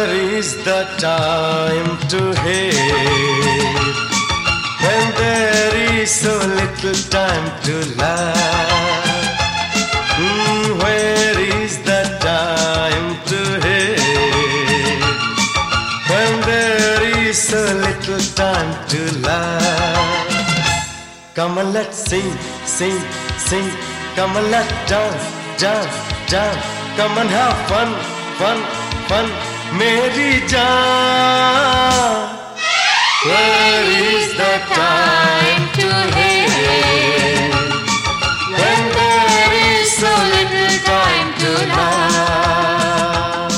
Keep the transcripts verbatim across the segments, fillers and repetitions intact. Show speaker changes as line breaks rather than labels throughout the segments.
Where is the time to hate when there is so little time to laugh? Mm, where is the time to hate when there is so little time to laugh? Come on, let's sing, sing, sing. Come on, let's dance, dance, dance. Come on, have fun, fun, fun. Meri jaan. Where is the time to hate when there is so little time to love?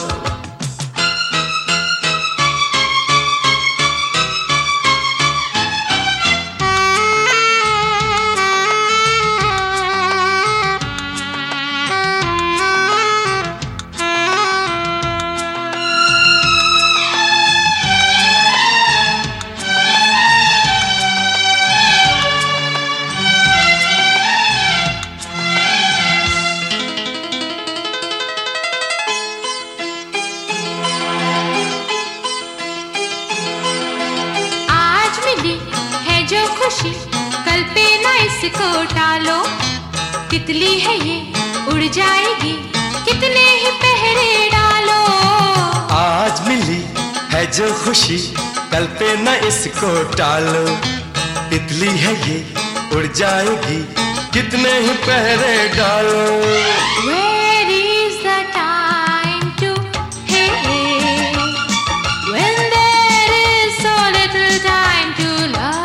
खुशी कल पे ना इसको टालो, तितली है ये उड़ जाएगी कितने ही पहरे डालो।
आज मिली है जो खुशी कल पे ना इसको टालो, तितली है ये उड़ जाएगी कितने ही पहरे डालो।
Where is the time to hate when there is so little time to love?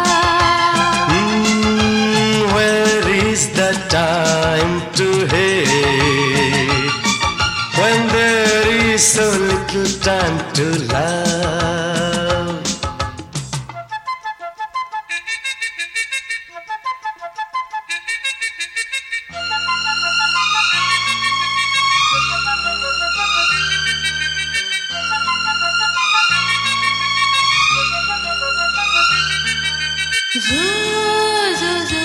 The time to hate when there is so little time to love.
Zoo, zoo, zoo.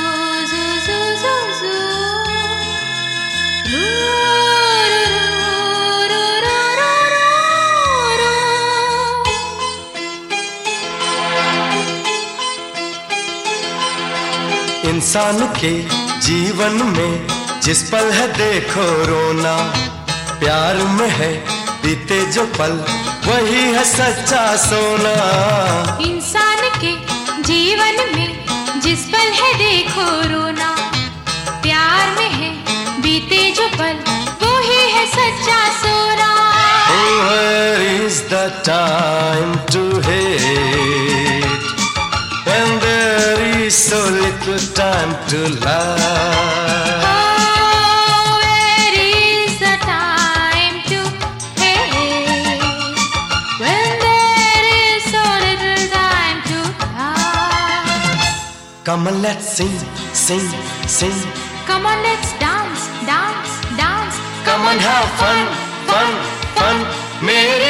इंसान के जीवन में जिस पल है देखो रोना, प्यार में है बीते जो पल वही है सच्चा सोना।
इंसान के जीवन में जिस पल है देखो रोना, प्यार में है बीते जो पल वही है सच्चा सोना।
Where is the time to hate when there is so little time to love?
Oh, where is the time to hate when there is so little time to love?
Come on, let's sing, sing, sing.
Come on, let's dance, dance, dance.
Come on, have fun, fun, fun. Mere